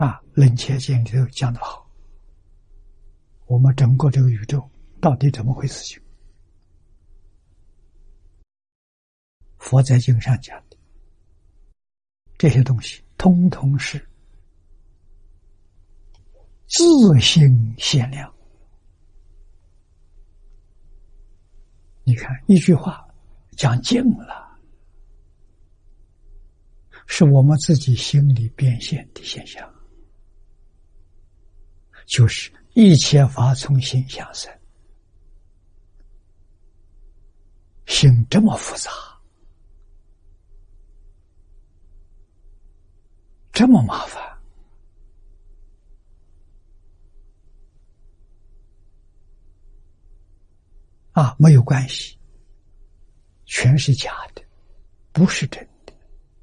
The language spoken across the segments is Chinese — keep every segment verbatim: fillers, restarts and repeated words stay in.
啊，楞伽经里头讲得好，我们整个这个宇宙到底怎么回事情？佛在经上讲的这些东西，通通是自性限量。你看一句话讲尽了，是我们自己心里变现的现象，就是一切法从心想生，心这么复杂，这么麻烦啊，没有关系，全是假的，不是真的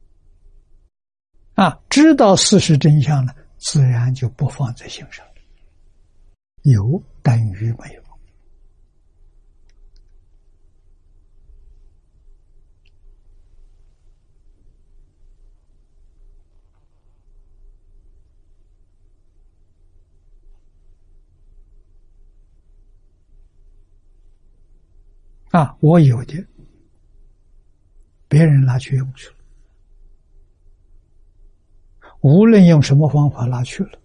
啊！知道事实真相了，自然就不放在心上了。有等于没有啊！我有的，别人拿去用去了，无论用什么方法拿去了，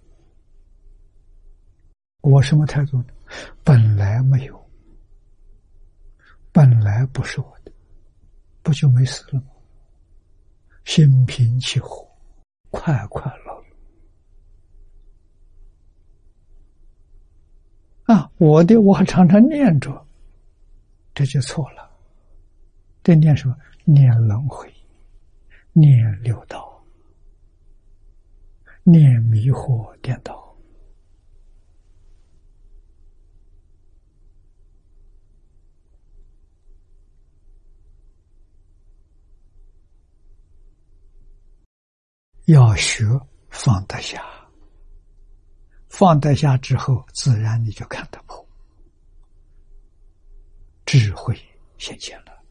我什么态度呢？本来没有，本来不是我的，不就没事了吗？心平气和，快快乐乐啊！我的我还常常念着，这就错了。这念什么？念轮回，念六道，念迷惑颠倒。要学放得下，放得下之后，自然你就看得破，智慧显现了。